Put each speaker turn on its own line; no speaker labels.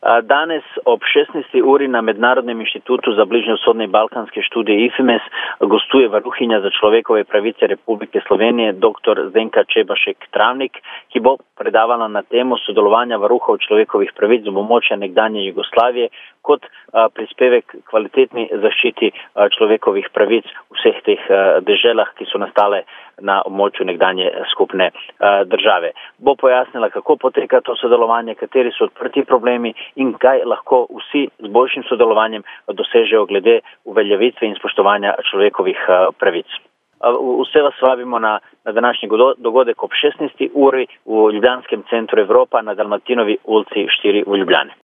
Danes ob 16. uri na Mednarodnem inštitutu za bližnjevzhodne in balkanske študije IFEMES gostuje varuhinja za človekove pravice Republike Slovenije dr. Zdenka Čebašek-Travnik, ki bo predavala na temo sodelovanja varuhov človekovih pravic z območja nekdanje Jugoslavije kot prispevek kvalitetni zaščiti človekovih pravic v vseh teh deželah, ki so nastale na območju nekdanje skupne države. Bo pojasnila, kako poteka to sodelovanje, kateri so odprti problemi in kaj lahko vsi z boljšim sodelovanjem dosežejo glede uveljavitve in spoštovanja človekovih pravic. Vse vas vabimo na današnji dogodek ob 16. uri v Ljubljanskem centru Evropa na Dalmatinovi ulici 4 v Ljubljani.